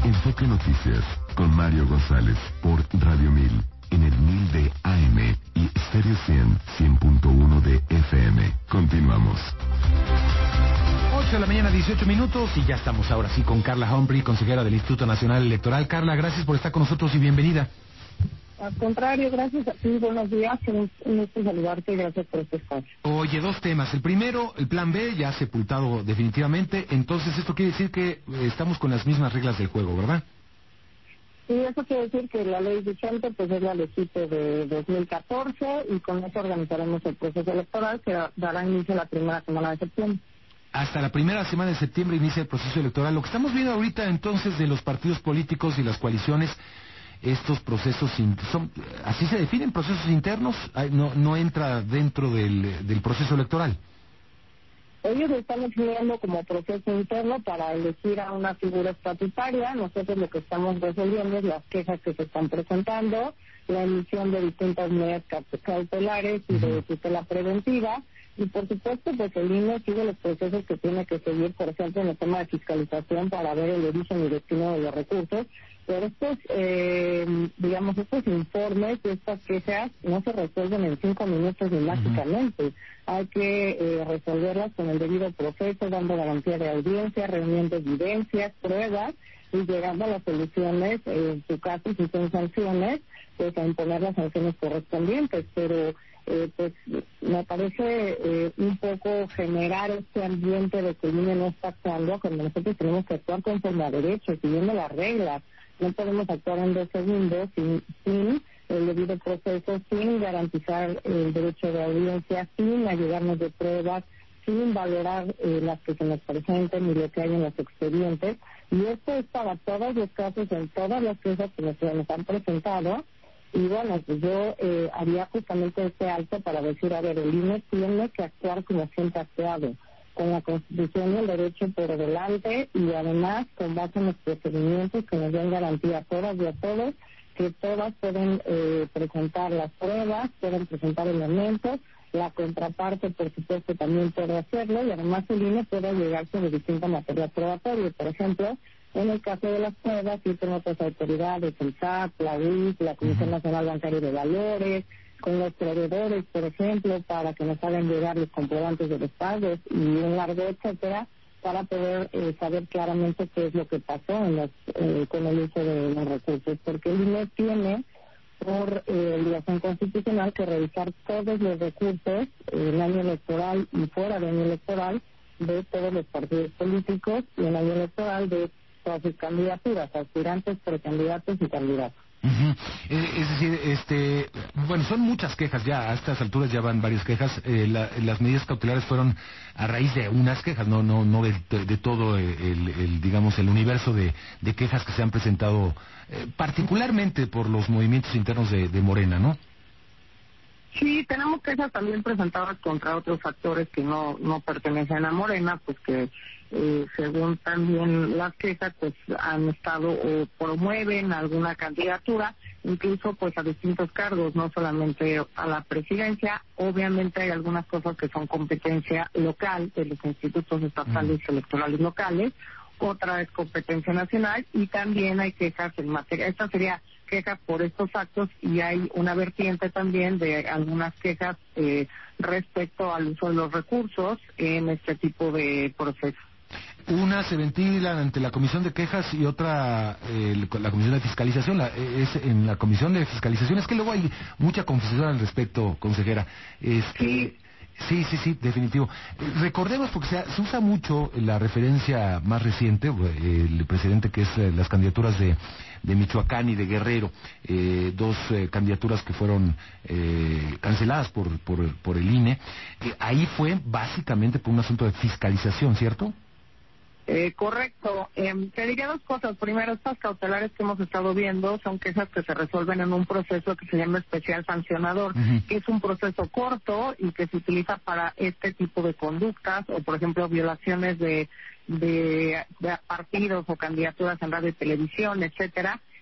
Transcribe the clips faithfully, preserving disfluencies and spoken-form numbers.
Enfoque Noticias con Mario González por Radio mil en el mil de A M y Stereo cien, cien punto uno de F M. Continuamos. ocho de la mañana, dieciocho minutos, y ya estamos ahora sí con Carla Humphrey, consejera del Instituto Nacional Electoral. Carla, gracias por estar con nosotros y bienvenida. Al contrario, gracias a ti, buenos días, un gusto saludarte y gracias por este espacio. Oye, dos temas. El primero, el plan B, ya sepultado definitivamente, entonces esto quiere decir que eh, estamos con las mismas reglas del juego, ¿verdad? Sí, eso quiere decir que la ley vigente pues es la legítima de dos mil catorce y con eso organizaremos el proceso electoral que dará inicio la primera semana de septiembre. Hasta la primera semana de septiembre inicia el proceso electoral. Lo que estamos viendo ahorita entonces de los partidos políticos y las coaliciones, estos procesos, son, ¿así se definen procesos internos? No, no entra dentro del, del proceso electoral. Ellos están definiendo como proceso interno para elegir a una figura estatutaria. Nosotros lo que estamos resolviendo es las quejas que se están presentando, la emisión de distintas medidas cautelares y de tutela preventiva. Y por supuesto, pues el I N E sigue los procesos que tiene que seguir, por ejemplo, en el tema de fiscalización para ver el origen y destino de los recursos. Pero estos, eh, digamos, estos informes, estas quejas, no se resuelven en cinco minutos ni mágicamente. Uh-huh. Hay que eh, resolverlas con el debido proceso, dando garantía de audiencia, reuniendo evidencias, pruebas y llegando a las soluciones, eh, en su caso, si son sanciones, pues a imponer las sanciones correspondientes. Pero Eh, pues me parece eh, un poco generar este ambiente de que el I N E no está actuando cuando nosotros tenemos que actuar conforme a derecho, siguiendo las reglas. No podemos actuar en dos segundos sin, sin el debido proceso, sin garantizar el derecho de audiencia, sin ayudarnos de pruebas, sin valorar eh, las que se nos presenten y lo que hay en los expedientes. Y esto es para todos los casos, en todas las cosas que nos, nos han presentado. Y bueno, pues yo eh, haría justamente este alto para decir, a ver, el I N E tiene que actuar como siempre ha actuado, con la Constitución y el derecho por delante y además con base en los procedimientos que nos den garantía a todas y a todos, que todas pueden eh, presentar las pruebas, pueden presentar elementos, la contraparte por supuesto también puede hacerlo y además el I N E puede llegar sobre distinta materia probatoria. Por ejemplo, en el caso de las pruebas, sí con otras autoridades, el S A T, la U I C, la Comisión Nacional Bancaria de Valores, con los proveedores, por ejemplo, para que nos hagan llegar los comprobantes de los pagos y un largo etcétera, para poder eh, saber claramente qué es lo que pasó en los, eh, con el uso de los recursos. Porque el I N E tiene, por eh, obligación constitucional, que revisar todos los recursos en el año electoral y fuera del año electoral de todos los partidos políticos y en el año electoral de todas sus candidaturas, aspirantes, precandidatos y candidatos. Uh-huh. Eh, es decir, este, bueno, son muchas quejas ya, a estas alturas ya van varias quejas. Eh, la, las medidas cautelares fueron a raíz de unas quejas, no no no de, de, de todo el, el, digamos, el universo de, de quejas que se han presentado, eh, particularmente por los movimientos internos de, de Morena, ¿no? Sí, tenemos quejas también presentadas contra otros actores que no no pertenecen a Morena, pues que eh, según también las quejas pues han estado o promueven alguna candidatura, incluso pues a distintos cargos, no solamente a la presidencia. Obviamente hay algunas cosas que son competencia local de los institutos estatales mm. electorales locales, otra es competencia nacional y también hay quejas en materia, esta sería quejas por estos actos y hay una vertiente también de algunas quejas eh, respecto al uso de los recursos en este tipo de procesos. Una se ventila ante la Comisión de Quejas y otra eh, la Comisión de Fiscalización. La, es en la Comisión de Fiscalización. Es que luego hay mucha confusión al respecto, consejera. Este, sí. Sí, sí, sí, definitivo. Recordemos, porque se, se usa mucho la referencia más reciente, el precedente que es eh, las candidaturas de, de Michoacán y de Guerrero, eh, dos eh, candidaturas que fueron eh, canceladas por, por, por el I N E. Eh, ahí fue básicamente por un asunto de fiscalización, ¿cierto? Eh, correcto. Eh, te diría dos cosas. Primero, estas cautelares que hemos estado viendo son quejas que se resuelven en un proceso que se llama especial sancionador, uh-huh. que es un proceso corto y que se utiliza para este tipo de conductas o, por ejemplo, violaciones de, de, de partidos o candidaturas en radio y televisión, etcétera.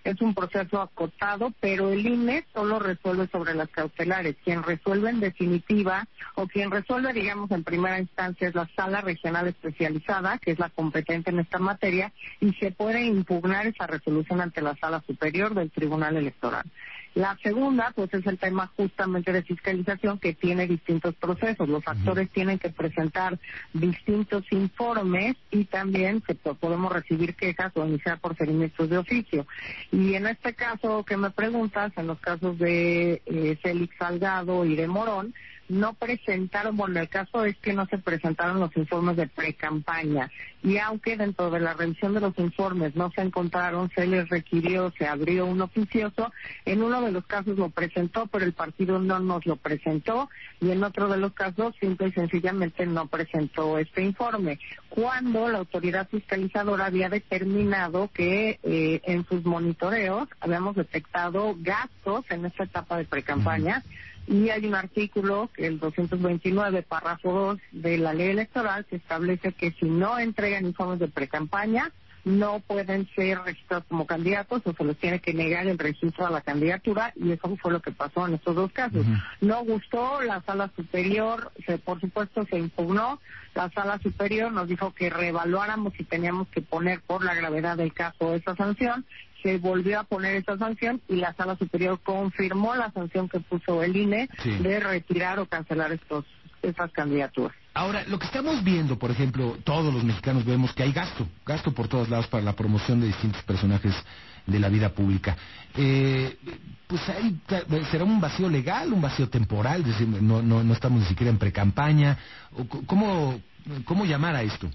es un proceso acotado, pero el I N E solo resuelve sobre las cautelares. Quien resuelve en definitiva, o quien resuelve, digamos, en primera instancia es la Sala Regional Especializada, que es la competente en esta materia, y se puede impugnar esa resolución ante la Sala Superior del Tribunal Electoral. La segunda, pues, es el tema justamente de fiscalización, que tiene distintos procesos. Los actores uh-huh. tienen que presentar distintos informes y también se podemos recibir quejas o iniciar procedimientos de oficio. Y en este caso que me preguntas, en los casos de eh, Félix Salgado y de Morón, no presentaron, bueno, el caso es que no se presentaron los informes de pre-campaña, y aunque dentro de la revisión de los informes no se encontraron, se les requirió, se abrió un oficioso. En uno de los casos lo presentó, pero el partido no nos lo presentó, y en otro de los casos simple y sencillamente no presentó este informe, cuando la autoridad fiscalizadora había determinado que eh, en sus monitoreos habíamos detectado gastos en esta etapa de pre-campaña. Y hay un artículo, el doscientos veintinueve, párrafo dos de la ley electoral, que establece que si no entregan informes de precampaña, no pueden ser registrados como candidatos o se les tiene que negar el registro a la candidatura, y eso fue lo que pasó en estos dos casos. Uh-huh. No gustó, la Sala Superior, se, por supuesto, se impugnó. La Sala Superior nos dijo que reevaluáramos si teníamos que poner por la gravedad del caso esa sanción. Se volvió a poner esa sanción y la Sala Superior confirmó la sanción que puso el I N E sí. de retirar o cancelar estos esas candidaturas. Ahora, lo que estamos viendo, por ejemplo, todos los mexicanos vemos que hay gasto, gasto por todos lados para la promoción de distintos personajes de la vida pública. Eh, pues hay, ¿será un vacío legal, un vacío temporal? Es decir, no, no, no estamos ni siquiera en precampaña. ¿Cómo, cómo llamar a esto?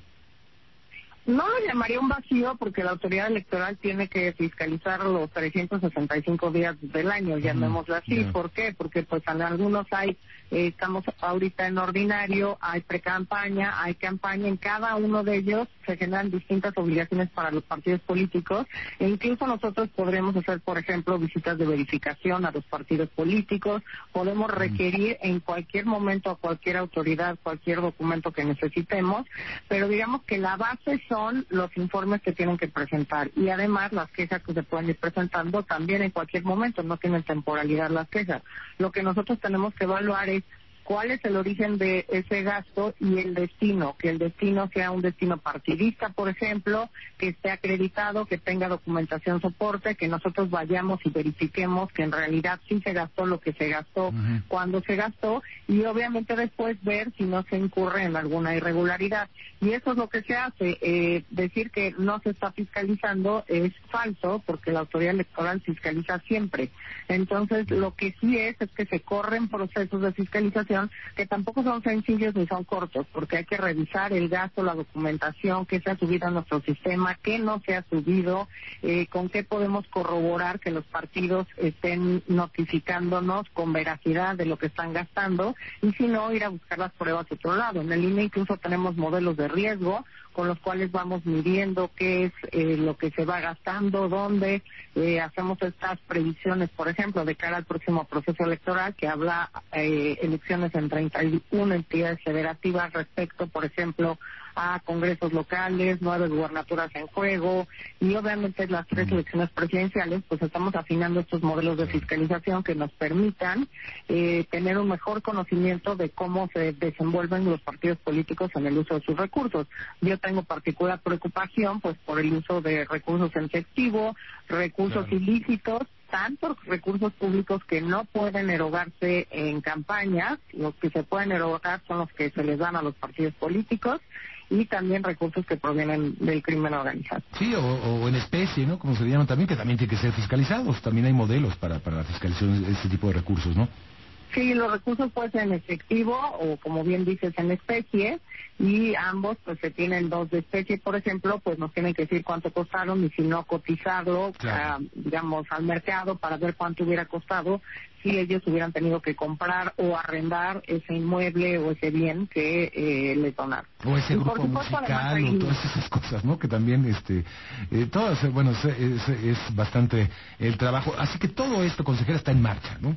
No lo llamaría un vacío, porque la autoridad electoral tiene que fiscalizar los trescientos sesenta y cinco días del año, llamémoslo así. Yeah. ¿Por qué? Porque pues en algunos hay, eh, estamos ahorita en ordinario, hay precampaña, hay campaña, en cada uno de ellos se generan distintas obligaciones para los partidos políticos, e incluso nosotros podremos hacer, por ejemplo, visitas de verificación a los partidos políticos, podemos requerir en cualquier momento a cualquier autoridad cualquier documento que necesitemos, pero digamos que la base son los informes que tienen que presentar, y además las quejas que se pueden ir presentando también en cualquier momento, no tienen temporalidad las quejas. Lo que nosotros tenemos que evaluar es cuál es el origen de ese gasto y el destino, que el destino sea un destino partidista, por ejemplo, que esté acreditado, que tenga documentación soporte, que nosotros vayamos y verifiquemos que en realidad sí se gastó lo que se gastó uh-huh. cuando se gastó, y obviamente después ver si no se incurre en alguna irregularidad. Y eso es lo que se hace. Eh, decir que no se está fiscalizando es falso, porque la autoridad electoral fiscaliza siempre. Entonces, lo que sí es, es que se corren procesos de fiscalización que tampoco son sencillos ni son cortos, porque hay que revisar el gasto, la documentación, qué se ha subido a nuestro sistema, qué no se ha subido, eh, con qué podemos corroborar que los partidos estén notificándonos con veracidad de lo que están gastando, y si no, ir a buscar las pruebas a otro lado. En el I N E incluso tenemos modelos de riesgo con los cuales vamos midiendo qué es eh, lo que se va gastando, dónde eh, hacemos estas previsiones, por ejemplo, de cara al próximo proceso electoral, que habla eh, elecciones en treinta y una entidades federativas respecto, por ejemplo, a congresos locales, nueve gubernaturas en juego, y obviamente las tres elecciones presidenciales. Pues estamos afinando estos modelos de fiscalización que nos permitan eh, tener un mejor conocimiento de cómo se desenvuelven los partidos políticos en el uso de sus recursos. Yo tengo particular preocupación pues por el uso de recursos en efectivo, recursos claro. ilícitos, tantos recursos públicos que no pueden erogarse en campañas. Los que se pueden erogar son los que se les dan a los partidos políticos, y también recursos que provienen del crimen organizado. Sí, o, o en especie, ¿no? Como se llaman también, que también tienen que ser fiscalizados. También hay modelos para, para la fiscalización de este tipo de recursos, ¿no? Sí, los recursos pueden ser en efectivo o, como bien dices, en especie, y ambos pues se tienen dos de especie, por ejemplo, pues nos tienen que decir cuánto costaron, y si no, cotizarlo, claro. uh, digamos, al mercado para ver cuánto hubiera costado si ellos hubieran tenido que comprar o arrendar ese inmueble o ese bien que eh, les donaron. O ese grupo supuesto, musical hay... o todas esas cosas, ¿no? Que también, este, eh, todas, bueno, es, es, es bastante el trabajo. Así que todo esto, consejera, está en marcha, ¿no?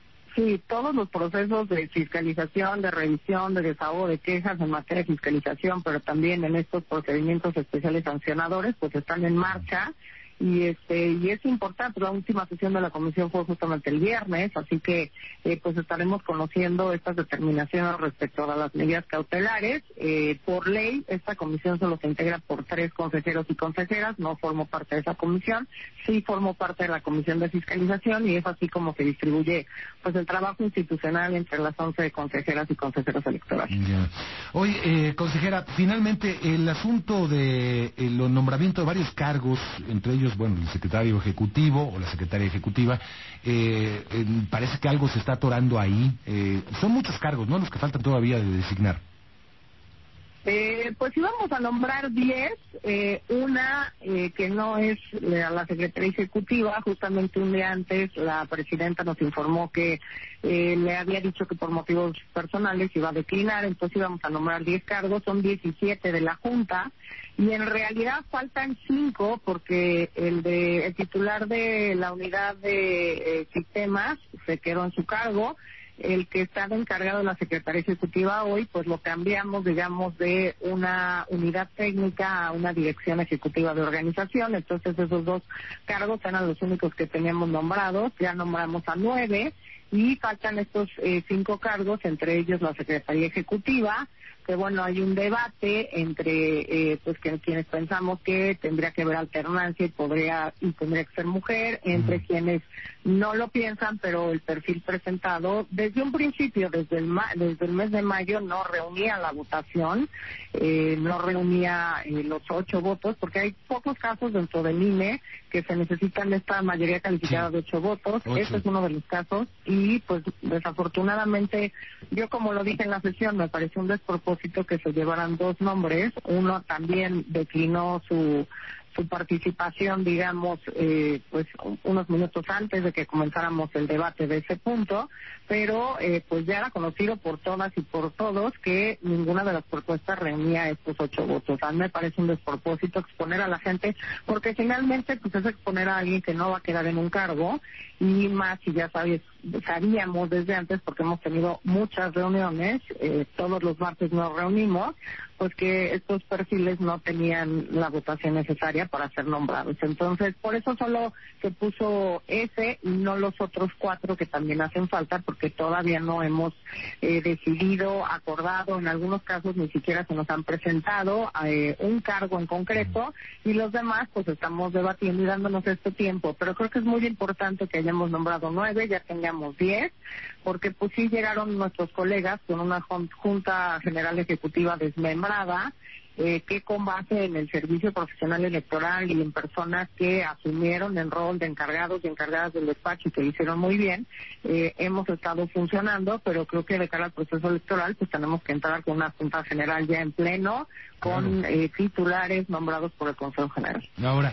Sí, todos los procesos de fiscalización, de revisión, de desahogo de quejas en materia de fiscalización, pero también en estos procedimientos especiales sancionadores, pues están en marcha. y este y es importante. La última sesión de la comisión fue justamente el viernes, así que eh, pues estaremos conociendo estas determinaciones respecto a las medidas cautelares. Eh, por ley, esta comisión solo se integra por tres consejeros y consejeras, no formo parte de esa comisión, sí formo parte de la comisión de fiscalización, y es así como se distribuye pues el trabajo institucional entre las once consejeras y consejeros electorales. Ya. Oye, eh, consejera, finalmente el asunto de el nombramiento de varios cargos, entre ellos, bueno, el secretario ejecutivo o la secretaria ejecutiva, eh, eh, parece que algo se está atorando ahí. Eh, son muchos cargos, ¿no?, los que faltan todavía de designar. Eh, pues íbamos a nombrar diez, eh, una eh, que no es la, la Secretaría Ejecutiva. Justamente un día antes la presidenta nos informó que eh, le había dicho que por motivos personales iba a declinar, entonces íbamos a nombrar diez cargos, son diecisiete de la Junta, y en realidad faltan cinco porque el de el titular de la unidad de eh, sistemas se quedó en su cargo. El que estaba encargado de la Secretaría Ejecutiva hoy, pues lo cambiamos, digamos, de una unidad técnica a una dirección ejecutiva de organización. Entonces esos dos cargos eran los únicos que teníamos nombrados. Ya nombramos a nueve y faltan estos eh, cinco cargos, entre ellos la Secretaría Ejecutiva, que bueno, hay un debate entre eh, pues que quienes pensamos que tendría que haber alternancia y podría y tendría que ser mujer, entre uh-huh. quienes no lo piensan, pero el perfil presentado desde un principio, desde el ma- desde el mes de mayo, no reunía la votación, eh, no reunía eh, los ocho votos, porque hay pocos casos dentro del I N E que se necesitan esta mayoría calificada sí. de ocho votos. Ocho. Este es uno de los casos y pues desafortunadamente, yo como lo dije en la sesión, me pareció un despropósito que se llevaran dos nombres. Uno también declinó su su participación, digamos, eh, pues unos minutos antes de que comenzáramos el debate de ese punto, pero eh, pues ya era conocido por todas y por todos que ninguna de las propuestas reunía estos ocho votos. A mí me parece un despropósito exponer a la gente, porque finalmente pues es exponer a alguien que no va a quedar en un cargo, y más si ya sabes, sabíamos desde antes, porque hemos tenido muchas reuniones, eh, todos los martes nos reunimos, pues que estos perfiles no tenían la votación necesaria para ser nombrados. Entonces, por eso solo se puso ese y no los otros cuatro que también hacen falta, porque todavía no hemos eh, decidido, acordado, en algunos casos ni siquiera se nos han presentado eh, un cargo en concreto, y los demás pues estamos debatiendo y dándonos este tiempo. Pero creo que es muy importante que hayamos nombrado nueve, ya tengamos diez, porque pues sí llegaron nuestros colegas con una Junta General Ejecutiva desmembrada, eh, que con base en el servicio profesional electoral y en personas que asumieron el rol de encargados y encargadas del despacho y que lo hicieron muy bien, eh, hemos estado funcionando, pero creo que de cara al proceso electoral pues tenemos que entrar con una Junta General ya en pleno, con claro. eh, titulares nombrados por el Consejo General. Ahora,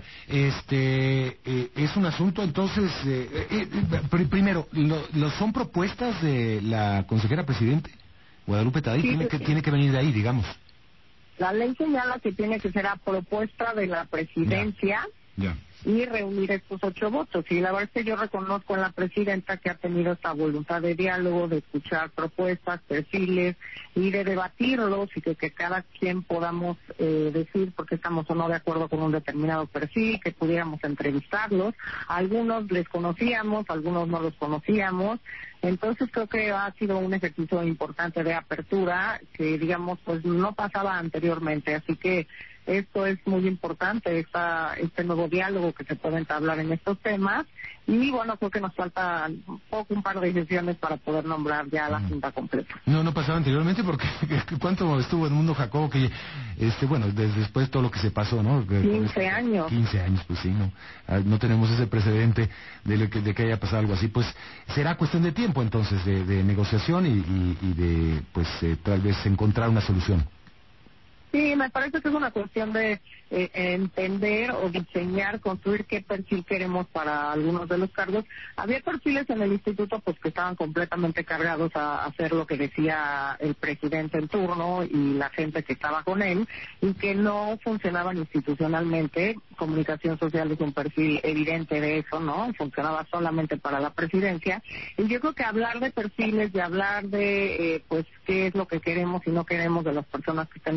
este eh, es un asunto entonces, eh, eh, pr- primero, lo, lo ¿son propuestas de la consejera presidente? Guadalupe Tadei sí, tiene, que, sí. tiene que venir de ahí, digamos. La ley señala que tiene que ser a propuesta de la presidencia ya, ya. y reunir estos ocho votos. Y la verdad es que yo reconozco en la presidenta que ha tenido esta voluntad de diálogo, de escuchar propuestas, perfiles y de debatirlos, y que, que cada quien podamos eh, decir por qué estamos o no de acuerdo con un determinado perfil, que pudiéramos entrevistarlos. Algunos les conocíamos, algunos no los conocíamos. Entonces creo que ha sido un ejercicio importante de apertura que, digamos, pues no pasaba anteriormente. Así que esto es muy importante, esta, este nuevo diálogo que se puede entablar en estos temas. Y bueno, creo que nos falta un poco, un par de sesiones para poder nombrar ya la Junta completa. No, no pasaba anteriormente porque ¿cuánto estuvo Edmundo Jacobo? Que, este, bueno, desde después todo lo que se pasó, ¿no? quince años. quince años, pues sí, no. No tenemos ese precedente de, que, de que haya pasado algo así. Pues será cuestión de tiempo entonces, de, de negociación y, y, y de, pues, eh, tal vez encontrar una solución. Sí, me parece que es una cuestión de eh, entender o diseñar, construir qué perfil queremos para algunos de los cargos. Había perfiles en el instituto pues que estaban completamente cargados a hacer lo que decía el presidente en turno y la gente que estaba con él, y que no funcionaban institucionalmente. Comunicación social es un perfil evidente de eso, ¿no? Funcionaba solamente para la presidencia. Y yo creo que hablar de perfiles, de hablar de, eh, pues, qué es lo que queremos y no queremos de las personas que estén al frente,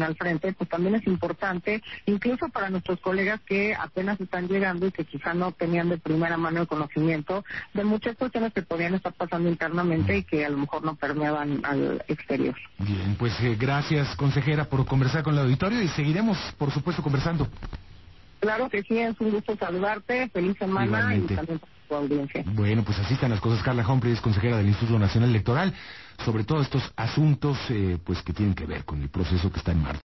parte, pues también es importante, incluso para nuestros colegas que apenas están llegando y que quizá no tenían de primera mano el conocimiento de muchas cuestiones que podían estar pasando internamente y que a lo mejor no permeaban al exterior. Bien, pues eh, gracias, consejera, por conversar con el auditorio y seguiremos, por supuesto, conversando. Claro que sí, es un gusto saludarte, feliz semana. Igualmente. Y también para tu audiencia. Bueno, pues así están las cosas. Carla Humphrey es consejera del Instituto Nacional Electoral sobre todos estos asuntos eh, pues que tienen que ver con el proceso que está en marcha.